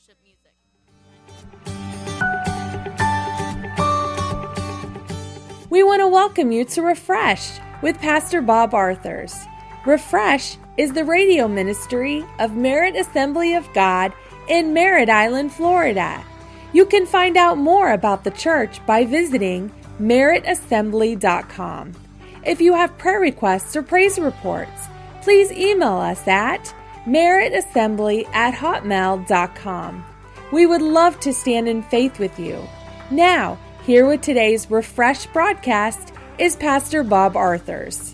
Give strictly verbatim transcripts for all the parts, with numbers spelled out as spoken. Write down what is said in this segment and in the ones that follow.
worship music. We want to welcome you to Refresh with Pastor Bob Arthurs. Refresh is the radio ministry of Merritt Assembly of God in Merritt Island, Florida. You can find out more about the church by visiting merritt assembly dot com. If you have prayer requests or praise reports, please email us at merritt assembly at hotmail dot com. We would love to stand in faith with you. Now, here with today's Refresh broadcast is Pastor Bob Arthurs.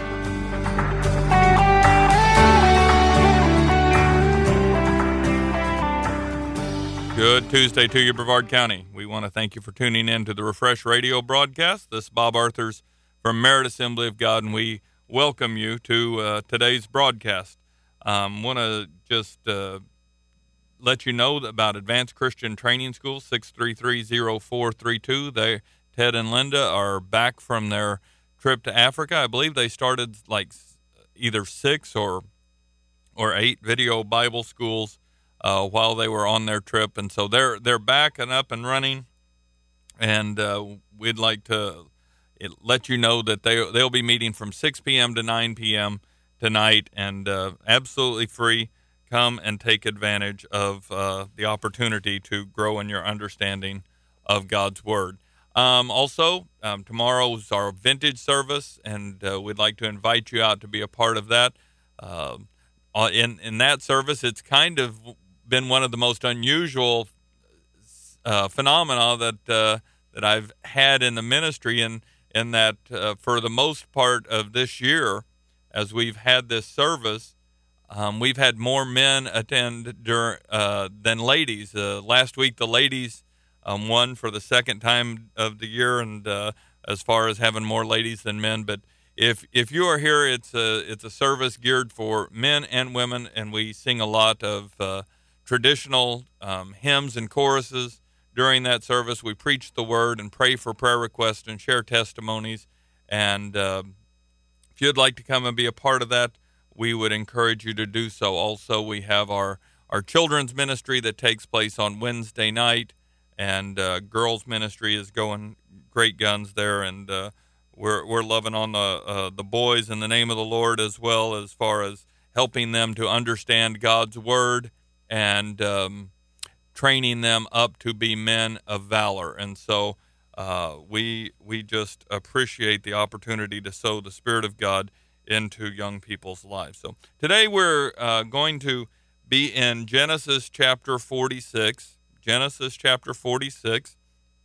Good Tuesday to you, Brevard County. We want to thank you for tuning in to the Refresh Radio broadcast. This is Bob Arthurs from Merritt Assembly of God, and we welcome you to uh, today's broadcast. I um, want to just uh, let you know about Advanced Christian Training School, six three three, zero four three two. They, Ted and Linda are back from their trip to Africa. I believe they started like either six or or eight video Bible schools Uh, while they were on their trip, and so they're they're back and up and running, and uh, we'd like to it, let you know that they they'll be meeting from six p.m. to nine p.m. tonight, and uh, absolutely free. Come and take advantage of uh, the opportunity to grow in your understanding of God's Word. Um, also, um, tomorrow's our vintage service, and uh, we'd like to invite you out to be a part of that. Uh, in in that service, it's kind of been one of the most unusual uh, phenomena that uh, that I've had in the ministry, and in, in that uh, for the most part of this year, as we've had this service, um, we've had more men attend dur- uh, than ladies. Uh, last week, the ladies um, won for the second time of the year, and uh, as far as having more ladies than men. But if if you are here, it's a it's a service geared for men and women, and we sing a lot of Uh, traditional um, hymns and choruses during that service. We preach the word and pray for prayer requests and share testimonies. And uh, if you'd like to come and be a part of that, we would encourage you to do so. Also, we have our, our children's ministry that takes place on Wednesday night, and uh, girls' ministry is going great guns there. And uh, we're we're loving on the uh, the boys in the name of the Lord, as well as far as helping them to understand God's word and um, training them up to be men of valor. And so uh, we we just appreciate the opportunity to sow the Spirit of God into young people's lives. So today we're uh, going to be in Genesis chapter forty-six, Genesis chapter forty-six,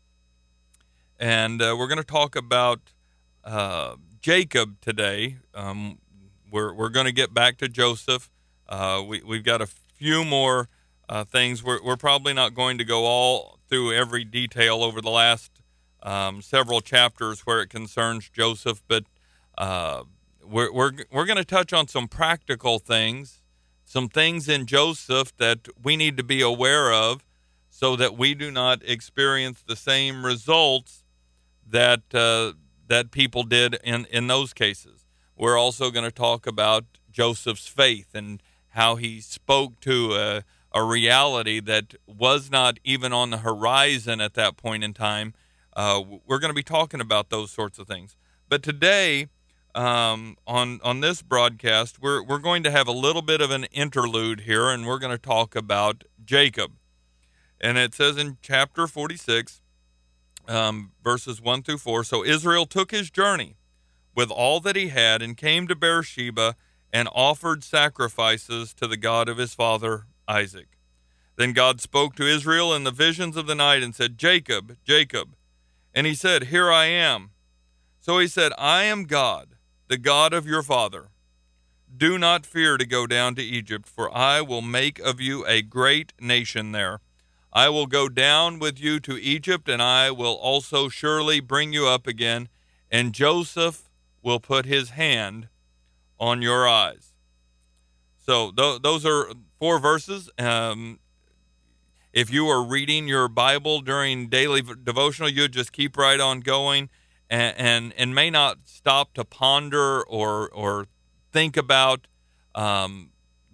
and uh, we're going to talk about uh, Jacob today. Um, we're we're going to get back to Joseph. Uh, we we've got a few more uh, things. We're, we're probably not going to go all through every detail over the last um, several chapters where it concerns Joseph, but uh, we're we're we're going to touch on some practical things, some things in Joseph that we need to be aware of, so that we do not experience the same results that uh, that people did in in those cases. We're also going to talk about Joseph's faith and how he spoke to a, a reality that was not even on the horizon at that point in time. Uh, we're going to be talking about those sorts of things. But today, um, on on this broadcast, we're we're going to have a little bit of an interlude here, and we're going to talk about Jacob. And it says in chapter forty-six, um, verses one through four, so Israel took his journey with all that he had and came to Beersheba and offered sacrifices to the God of his father Isaac. Then God spoke to Israel in the visions of the night and said, Jacob, Jacob. And he said, Here I am. So he said, I am God, the God of your father. Do not fear to go down to Egypt, for I will make of you a great nation there. I will go down with you to Egypt, and I will also surely bring you up again, and Joseph will put his hand on your eyes. So th- those are four verses. Um, if you are reading your Bible during daily devotional, you just keep right on going, and and, and may not stop to ponder or or think about um,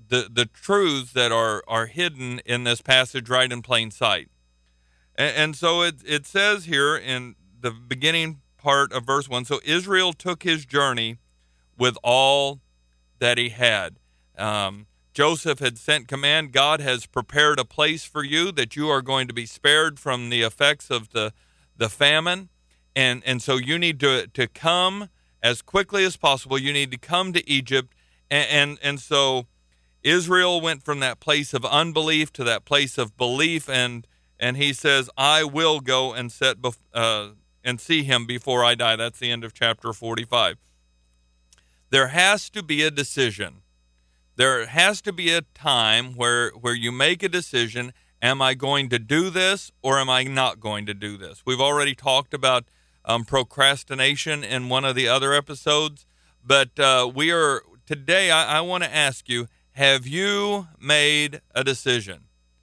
the the truths that are are hidden in this passage right in plain sight. And, and so it it says here in the beginning part of verse one, so Israel took his journey with all that he had. Um, Joseph had sent command, God has prepared a place for you that you are going to be spared from the effects of the the famine. And and so you need to to come as quickly as possible. You need to come to Egypt. And and, and so Israel went from that place of unbelief to that place of belief, and and he says, I will go and set bef- uh, and see him before I die. That's the end of chapter forty-five. There has to be a decision. There has to be a time where where you make a decision. Am I going to do this or am I not going to do this? We've already talked about um, procrastination in one of the other episodes, but uh, we are today. I, I want to ask you: have you made a decision?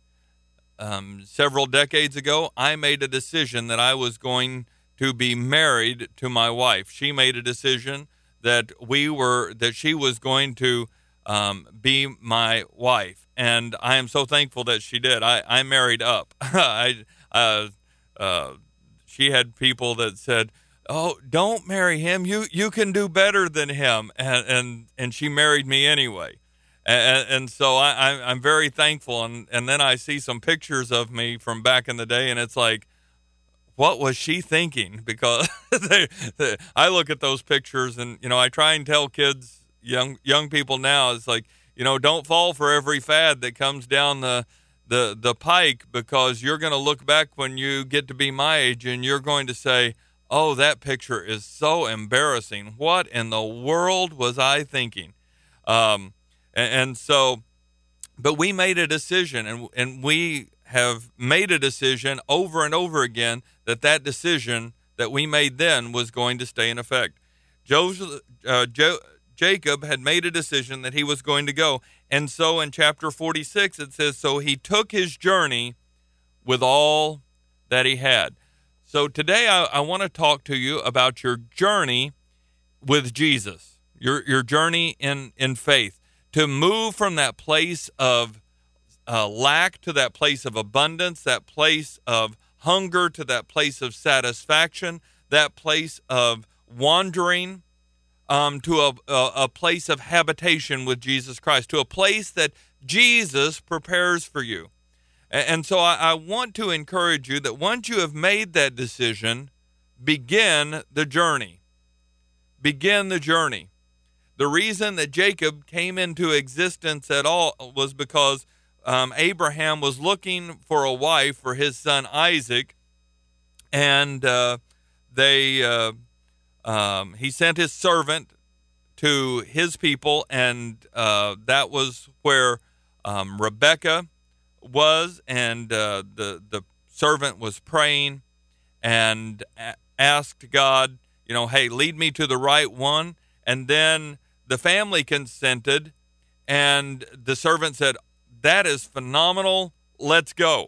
Um, several decades ago, I made a decision that I was going to be married to my wife. She made a decision that we were that she was going to um, be my wife, and I am so thankful that she did. I, I married up. I uh, uh, she had people that said, "Oh, don't marry him. You you can do better than him," and and, and she married me anyway. And, and so I, I'm very thankful. And, and then I see some pictures of me from back in the day, and it's like, what was she thinking? Because they, they, I look at those pictures, and you know, I try and tell kids, young young people now, it's like, you know, don't fall for every fad that comes down the the the pike, because you're going to look back when you get to be my age, and you're going to say, oh, that picture is so embarrassing. What in the world was I thinking? Um, And, and so, but we made a decision, and and we have made a decision over and over again that that decision that we made then was going to stay in effect. Joseph, uh, jo- Jacob had made a decision that he was going to go. And so in chapter forty-six, it says, so he took his journey with all that he had. So today I, I want to talk to you about your journey with Jesus, your, your journey in, in faith. To move from that place of uh, lack to that place of abundance, that place of hunger to that place of satisfaction, that place of wandering um, to a, a, a place of habitation with Jesus Christ, to a place that Jesus prepares for you. And, and so I, I want to encourage you that once you have made that decision, begin the journey. Begin the journey. The reason that Jacob came into existence at all was because um, Abraham was looking for a wife for his son Isaac, and uh, they uh, um, he sent his servant to his people, and uh, that was where um, Rebekah was, and uh, the the servant was praying and a- asked God, you know, hey, lead me to the right one, and then the family consented, and the servant said, that is phenomenal, let's go.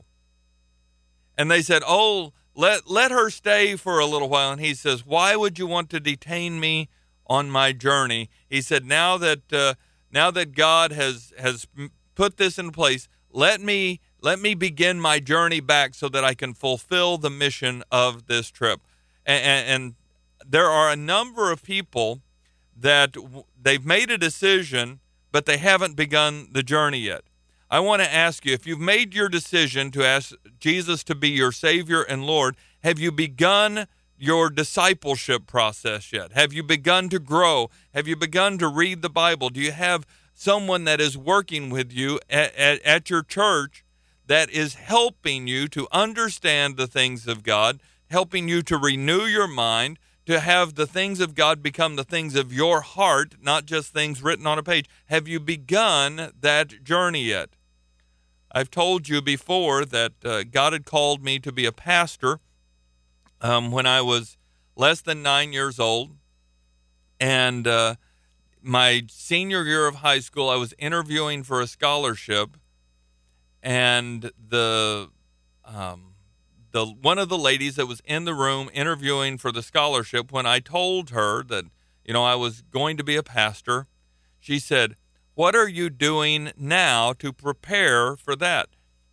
And they said, oh, let let her stay for a little while. And he says, why would you want to detain me on my journey? He said, now that uh, now that God has has put this in place, let me let me begin my journey back so that I can fulfill the mission of this trip. And, and, and there are a number of people that w- they've made a decision, but they haven't begun the journey yet. I want to ask you, if you've made your decision to ask Jesus to be your Savior and Lord, have you begun your discipleship process yet? Have you begun to grow? Have you begun to read the Bible? Do you have someone that is working with you at, at, at your church that is helping you to understand the things of God, helping you to renew your mind, to have the things of God become the things of your heart, not just things written on a page? Have you begun that journey yet? I've told you before that uh, God had called me to be a pastor um, when I was less than nine years old. And uh, my senior year of high school, I was interviewing for a scholarship, and the um, the one of the ladies that was in the room interviewing for the scholarship, when I told her that, you know, I was going to be a pastor, she said, what are you doing now to prepare for that?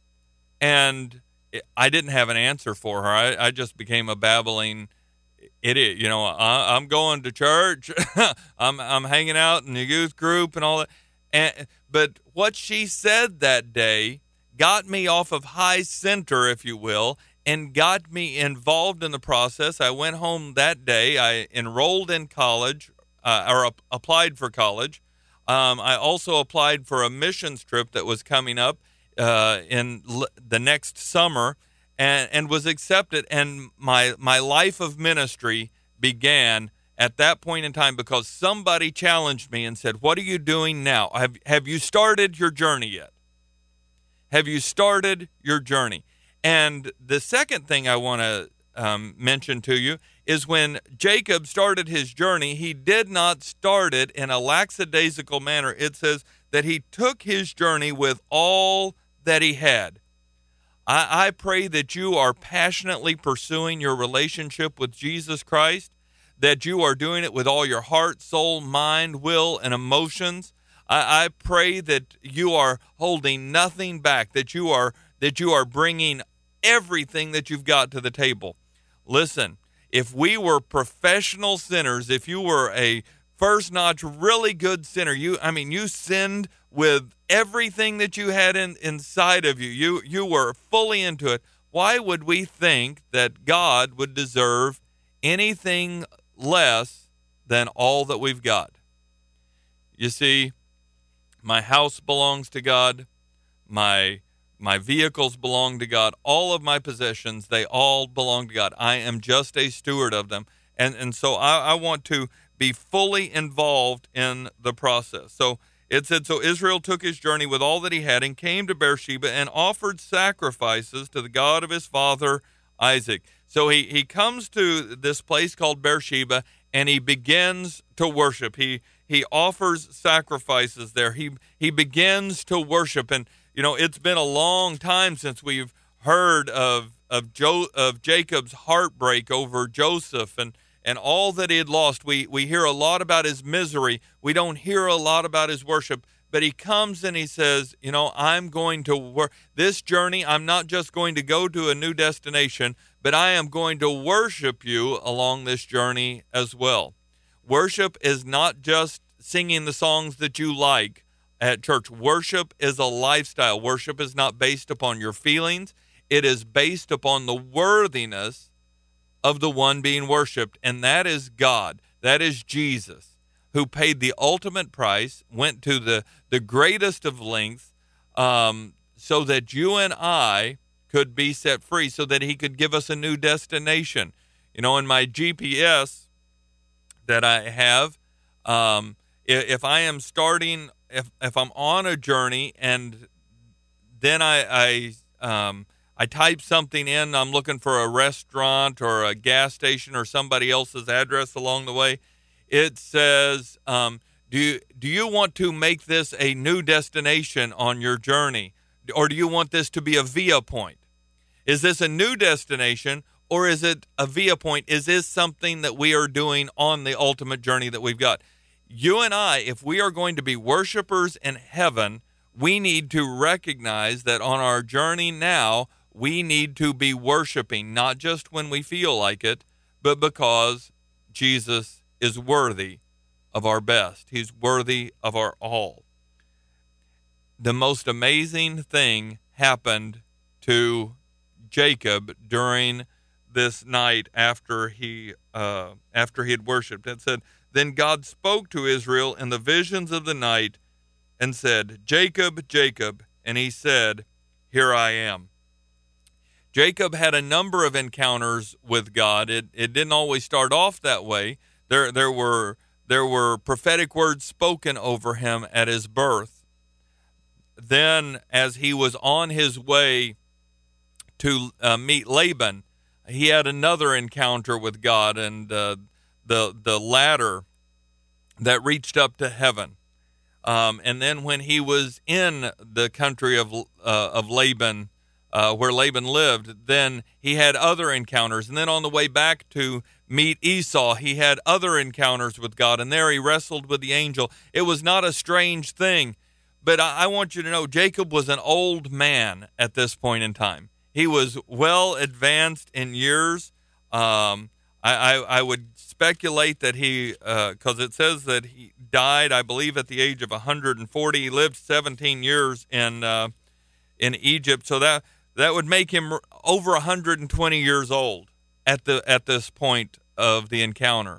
And I didn't have an answer for her. I, I just became a babbling idiot. You know, I, I'm going to church. I'm I'm hanging out in the youth group and all that. And but what she said that day got me off of high center, if you will, and got me involved in the process. I went home that day. I enrolled in college, uh, or ap- applied for college. Um, I also applied for a missions trip that was coming up uh, in l- the next summer, and, and was accepted. And my my life of ministry began at that point in time because somebody challenged me and said, "What are you doing now? Have have you started your journey yet? Have you started your journey?" And the second thing I want to um, mention to you is when Jacob started his journey, he did not start it in a lackadaisical manner. It says that he took his journey with all that he had. I, I pray that you are passionately pursuing your relationship with Jesus Christ, that you are doing it with all your heart, soul, mind, will, and emotions. I, I pray that you are holding nothing back, that you are that you are bringing everything that you've got to the table. Listen, if we were professional sinners, if you were a first-notch, really good sinner, you I mean, you sinned with everything that you had in, inside of you. You you were fully into it. Why would we think that God would deserve anything less than all that we've got? You see, my house belongs to God. My my vehicles belong to God. All of my possessions, they all belong to God. I am just a steward of them. And and so I, I want to be fully involved in the process. So it said, so Israel took his journey with all that he had and came to Beersheba and offered sacrifices to the God of his father Isaac. So he, he comes to this place called Beersheba and he begins to worship. He he offers sacrifices there. He he begins to worship. And you know, it's been a long time since we've heard of of Jo of Jacob's heartbreak over Joseph and and all that he had lost. We we hear a lot about his misery. We don't hear a lot about his worship. But he comes and he says, you know, I'm going to work this journey. I'm not just going to go to a new destination, but I am going to worship you along this journey as well. Worship is not just singing the songs that you like at church. Worship is a lifestyle. Worship is not based upon your feelings. It is based upon the worthiness of the one being worshiped, and that is God. That is Jesus, who paid the ultimate price, went to the, the greatest of lengths, um, so that you and I could be set free, so that he could give us a new destination. You know, in my G P S that I have, um, if, if I am starting, if if I'm on a journey and then I I um, I type something in, I'm looking for a restaurant or a gas station or somebody else's address along the way, it says, um, do you, do you want to make this a new destination on your journey? Or do you want this to be a via point? Is this a new destination or is it a via point? Is this something that we are doing on the ultimate journey that we've got? You and I, if we are going to be worshipers in heaven, we need to recognize that on our journey now, we need to be worshiping, not just when we feel like it, but because Jesus is worthy of our best. He's worthy of our all. The most amazing thing happened to Jacob during this night after he uh, after he had worshipped. It said, then God spoke to Israel in the visions of the night and said, Jacob, Jacob. And he said, here I am. Jacob had a number of encounters with God. It it didn't always start off that way. There there were there were prophetic words spoken over him at his birth. Then, as he was on his way to uh, meet Laban, he had another encounter with God, and uh, the the ladder that reached up to heaven. Um, and then when he was in the country of uh, of Laban, uh, where Laban lived, then he had other encounters. And then on the way back to meet Esau. He had other encounters with God, and there he wrestled with the angel. It was not a strange thing. But I, I want you to know Jacob was an old man at this point in time. He was well advanced in years. Um, I, I, I would speculate that he, because uh, it says that he died, I believe, at the age of one hundred forty. He lived seventeen years in uh, in Egypt, so that that would make him over one hundred twenty years old at the at this point of the encounter,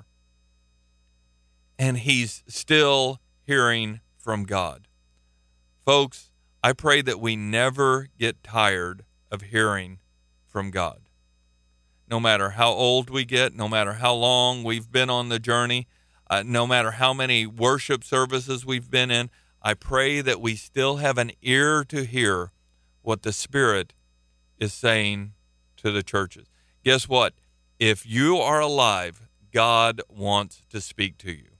and he's still hearing from God. Folks, I pray that we never get tired of hearing from God. No matter how old we get, no matter how long we've been on the journey, uh, no matter how many worship services we've been in, I pray that we still have an ear to hear what the Spirit is saying to the churches. Guess what? If you are alive, God wants to speak to you.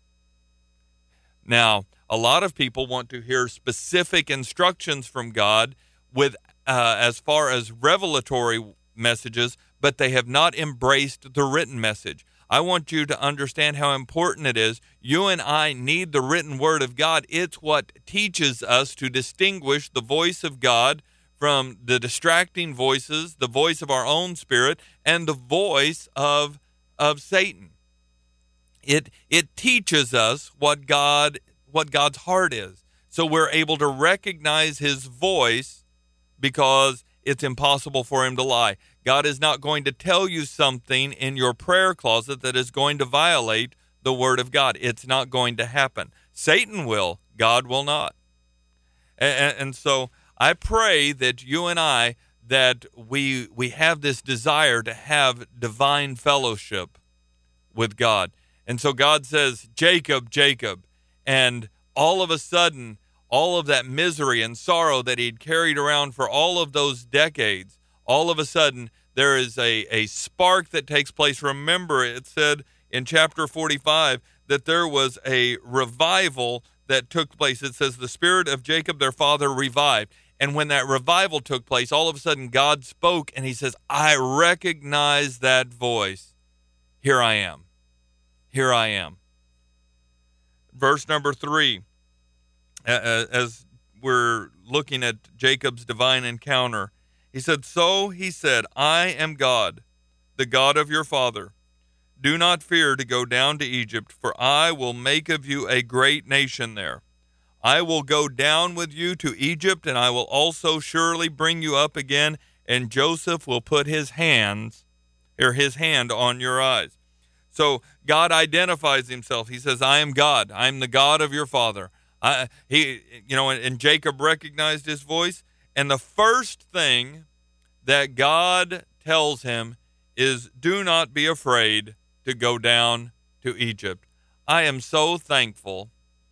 Now, a lot of people want to hear specific instructions from God with uh, as far as revelatory messages, but they have not embraced the written message. I want you to understand how important it is. You and I need the written word of God. It's what teaches us to distinguish the voice of God from the distracting voices, the voice of our own spirit, and the voice of of Satan. It it teaches us what God what God's heart is. So we're able to recognize his voice because it's impossible for him to lie. God is not going to tell you something in your prayer closet that is going to violate the word of God. It's not going to happen. Satan will, God will not. And, and so I pray that you and I, that we we have this desire to have divine fellowship with God. And so God says, Jacob, Jacob, and all of a sudden, all of that misery and sorrow that he'd carried around for all of those decades, all of a sudden, there is a, a spark that takes place. Remember, it said in chapter forty-five that there was a revival that took place. It says the spirit of Jacob, their father, revived. And when that revival took place, all of a sudden God spoke, and he says, I recognize that voice. Here I am. Here I am. Verse number three, as we're looking at Jacob's divine encounter, he said, so he said, I am God, the God of your father. Do not fear to go down to Egypt, for I will make of you a great nation there. I will go down with you to Egypt, and I will also surely bring you up again, and Joseph will put his hands, or his hand on your eyes. So God identifies himself. He says, I am God. I am the God of your father. I, he, you know, and, and Jacob recognized his voice. And the first thing that God tells him is, do not be afraid to go down to Egypt. I am so thankful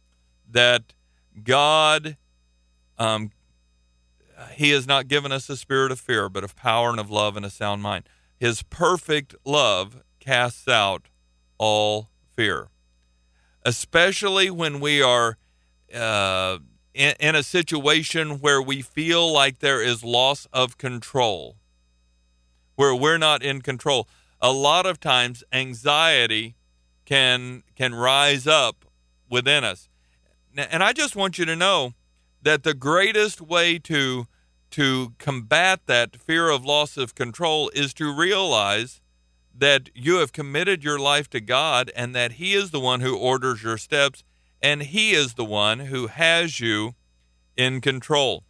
that God, um, he has not given us a spirit of fear, but of power and of love and a sound mind. His perfect love casts out all fear, especially when we are uh, in, in a situation where we feel like there is loss of control, where we're not in control. A lot of times anxiety can can rise up within us. And I just want you to know that the greatest way to to combat that fear of loss of control is to realize that you have committed your life to God, and that he is the one who orders your steps, and he is the one who has you in control.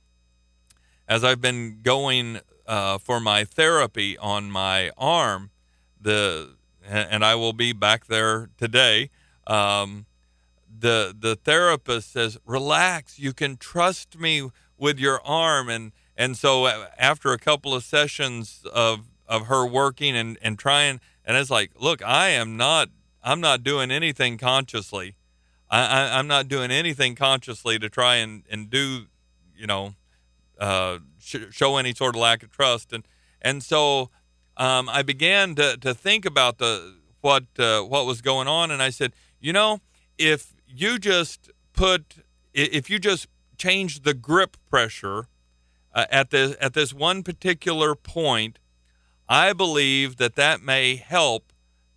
As I've been going uh, for my therapy on my arm, the and I will be back there today, um, the the therapist says, relax, you can trust me with your arm. And and so after a couple of sessions of of her working and, and trying, and it's like, look, I am not, I'm not doing anything consciously. I, I, I'm not doing anything consciously to try and, and do, you know, uh, sh- show any sort of lack of trust. And, and so um, I began to, to think about the, what, uh, what was going on. And I said, you know, if you just put, if you just change the grip pressure uh, at this, at this one particular point, I believe that that may help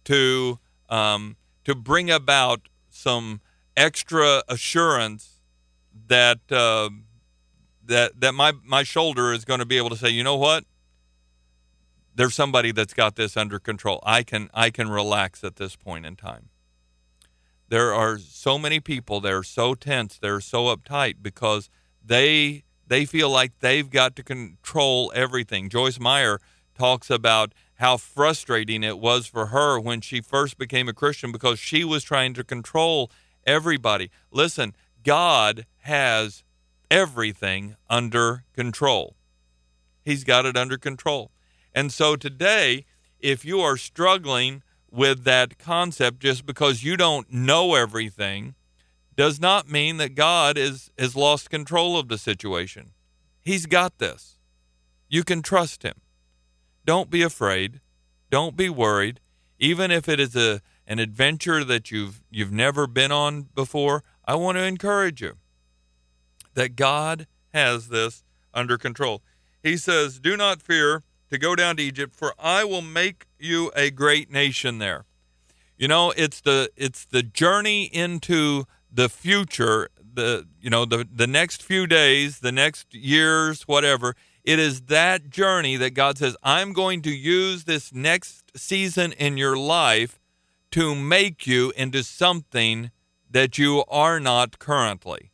to um, to bring about some extra assurance that uh, that that my my shoulder is going to be able to say, you know what? There's somebody that's got this under control. I can I can relax at this point in time. There are so many people that are so tense, they're so uptight because they they feel like they've got to control everything. Joyce Meyer talks about how frustrating it was for her when she first became a Christian because she was trying to control everybody. Listen, God has everything under control. He's got it under control. And so today, if you are struggling with that concept just because you don't know everything, does not mean that God is has lost control of the situation. He's got this. You can trust him. Don't be afraid. Don't be worried. Even if it is a an adventure that you've you've never been on before, I want to encourage you that God has this under control. He says, "Do not fear to go down to Egypt, for I will make you a great nation there." You know, it's the it's the journey into the future, the you know, the the next few days, the next years, whatever. It is that journey that God says, I'm going to use this next season in your life to make you into something that you are not currently.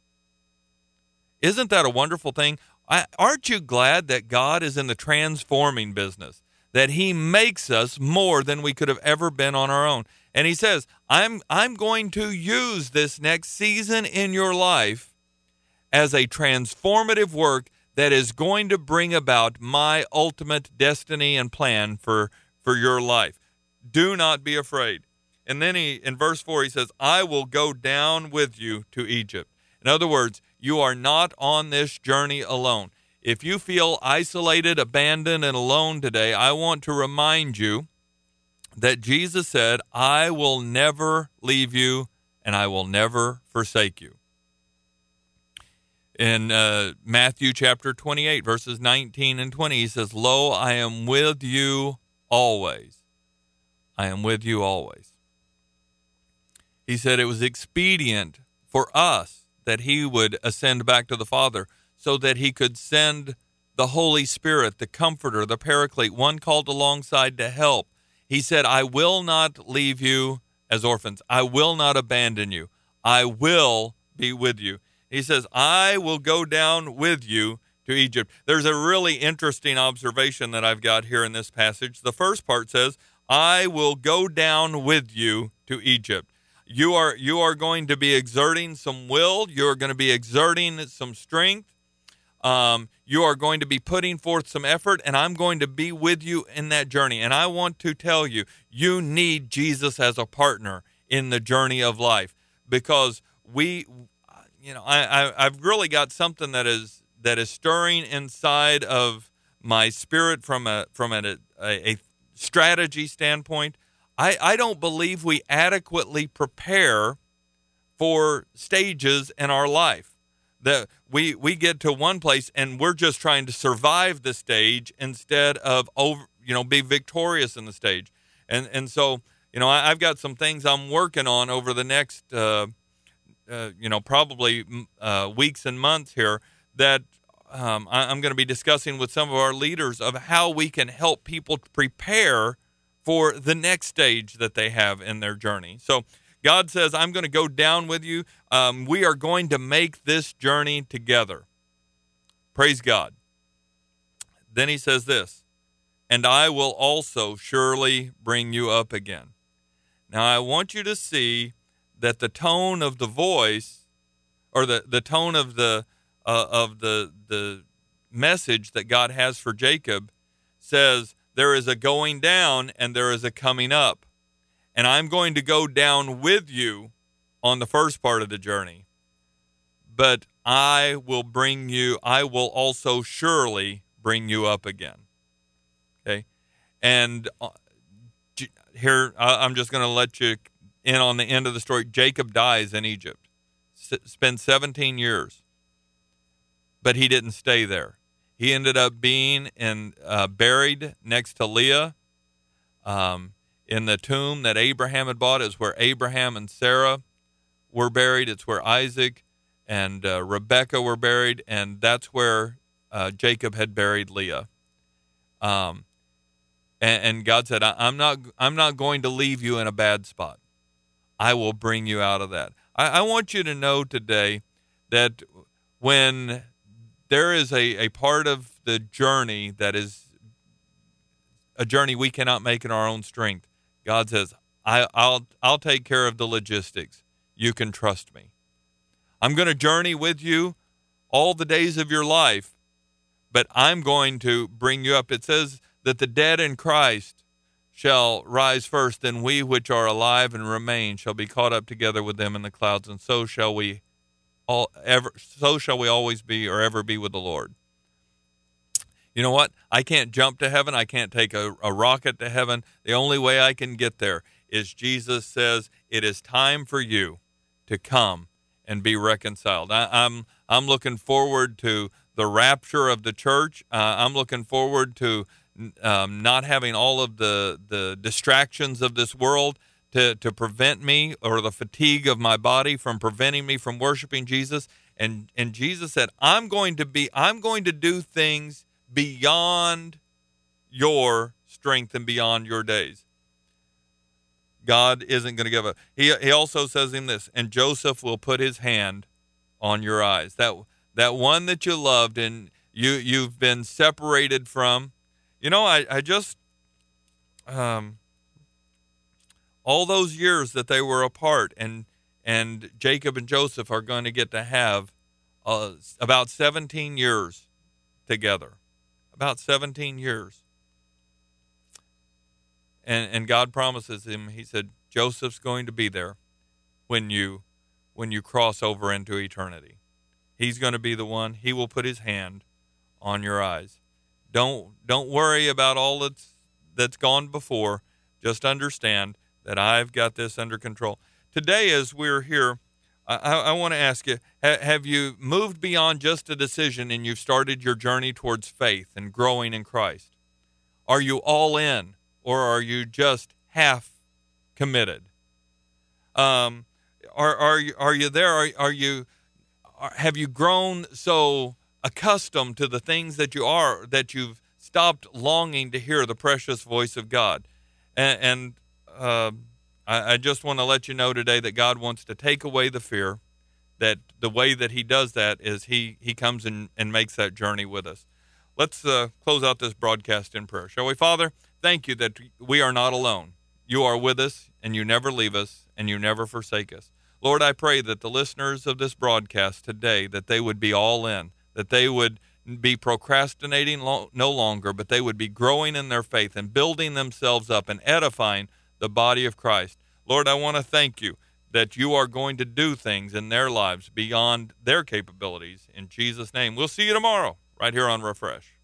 Isn't that a wonderful thing? I, aren't you glad that God is in the transforming business, that he makes us more than we could have ever been on our own? And he says, I'm I'm going to use this next season in your life as a transformative work that is going to bring about my ultimate destiny and plan for, for your life. Do not be afraid. And then he, in verse four, he says, I will go down with you to Egypt. In other words, you are not on this journey alone. If you feel isolated, abandoned, and alone today, I want to remind you that Jesus said, I will never leave you and I will never forsake you. In uh, Matthew chapter twenty-eight, verses nineteen and twenty, he says, Lo, I am with you always. I am with you always. He said it was expedient for us that he would ascend back to the Father so that he could send the Holy Spirit, the Comforter, the Paraclete, one called alongside to help. He said, I will not leave you as orphans. I will not abandon you. I will be with you. He says, I will go down with you to Egypt. There's a really interesting observation that I've got here in this passage. The first part says, I will go down with you to Egypt. You are you are going to be exerting some will. You're going to be exerting some strength. Um, you are going to be putting forth some effort, and I'm going to be with you in that journey. And I want to tell you, you need Jesus as a partner in the journey of life, because we, you know, I, I I've really got something that is that is stirring inside of my spirit from a from a a, a strategy standpoint. I, I don't believe we adequately prepare for stages in our life. That we we get to one place and we're just trying to survive the stage instead of over you know be victorious in the stage. And and so you know I, I've got some things I'm working on over the next uh, uh, you know probably uh, weeks and months here that um, I, I'm going to be discussing with some of our leaders of how we can help people prepare for the next stage that they have in their journey. So God says, I'm going to go down with you. Um, we are going to make this journey together. Praise God. Then he says this, and I will also surely bring you up again. Now, I want you to see that the tone of the voice, or the, the tone of the uh, of the the message that God has for Jacob says, there is a going down and there is a coming up. And I'm going to go down with you on the first part of the journey. But I will bring you, I will also surely bring you up again. Okay? And uh, here, I'm just going to let you in on the end of the story. Jacob dies in Egypt, S- spends seventeen years. But he didn't stay there. He ended up being in, uh, buried next to Leah um, in the tomb that Abraham had bought. It's where Abraham and Sarah were buried. It's where Isaac and uh, Rebekah were buried, and that's where uh, Jacob had buried Leah. Um, and, and God said, I, I'm not, I'm not going to leave you in a bad spot. I will bring you out of that. I, I want you to know today that when there is a, a part of the journey that is a journey we cannot make in our own strength, God says, I, I'll, I'll take care of the logistics. You can trust me. I'm going to journey with you all the days of your life, but I'm going to bring you up. It says that the dead in Christ shall rise first, then we which are alive and remain shall be caught up together with them in the clouds, and so shall we all ever so shall we always be or ever be with the Lord. You know what? I can't jump to heaven. I can't take a, a rocket to heaven. The only way I can get there is Jesus says it is time for you to come and be reconciled. I, I'm I'm looking forward to the rapture of the church. Uh, I'm looking forward to um, not having all of the the distractions of this world to to prevent me, or the fatigue of my body from preventing me from worshiping Jesus. And and Jesus said, I'm going to be I'm going to do things beyond your strength and beyond your days. God isn't going to give up. He he also says in this, and Joseph will put his hand on your eyes. That that one that you loved and you you've been separated from. You know, I I just um all those years that they were apart, and and Jacob and Joseph are going to get to have uh, about seventeen years together, about seventeen years. And and God promises him, he said, Joseph's going to be there when you when you cross over into eternity. He's going to be the one. He will put his hand on your eyes. Don't don't worry about all that's that's gone before. Just understand that I've got this under control. Today, as we're here, I, I want to ask you, ha, have you moved beyond just a decision and you've started your journey towards faith and growing in Christ? Are you all in? Or are you just half committed? Um, are are you are you there? Are are you? Are, have you grown so accustomed to the things that you are that you've stopped longing to hear the precious voice of God? And, and uh, I, I just want to let you know today that God wants to take away the fear. That the way that He does that is He He comes in and makes that journey with us. Let's uh, close out this broadcast in prayer, shall we? Father, thank you that we are not alone. You are with us, and you never leave us, and you never forsake us. Lord, I pray that the listeners of this broadcast today, that they would be all in, that they would be procrastinating lo- no longer, but they would be growing in their faith and building themselves up and edifying the body of Christ. Lord, I want to thank you that you are going to do things in their lives beyond their capabilities. In Jesus' name, we'll see you tomorrow right here on Refresh.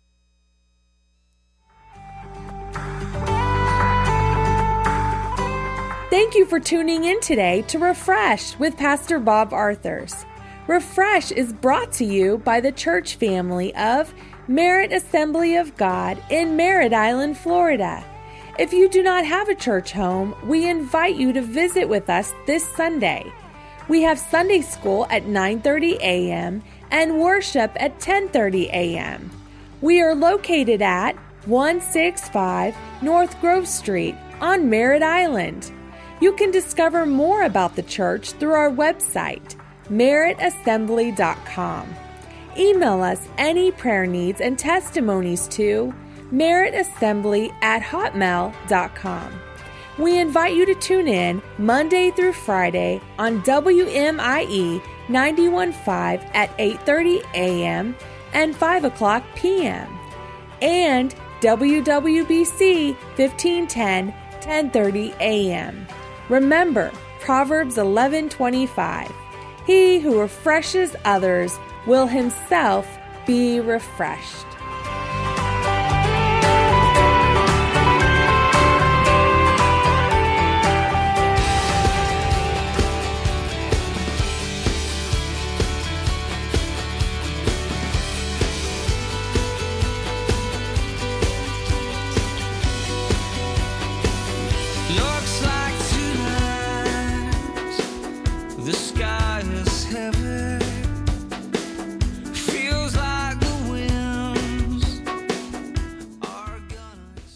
Thank you for tuning in today to Refresh with Pastor Bob Arthurs. Refresh is brought to you by the church family of Merit Assembly of God in Merritt Island, Florida. If you do not have a church home, we invite you to visit with us this Sunday. We have Sunday school at nine thirty a.m. and worship at ten thirty a.m. We are located at one sixty-five North Grove Street on Merritt Island. You can discover more about the church through our website, merit assembly dot com. Email us any prayer needs and testimonies to merit assembly at hotmail dot com. We invite you to tune in Monday through Friday on W M I E ninety-one point five at eight thirty a.m. and five o'clock p.m. and W W B C fifteen ten, ten thirty a.m. Remember Proverbs eleven twenty-five. He who refreshes others will himself be refreshed.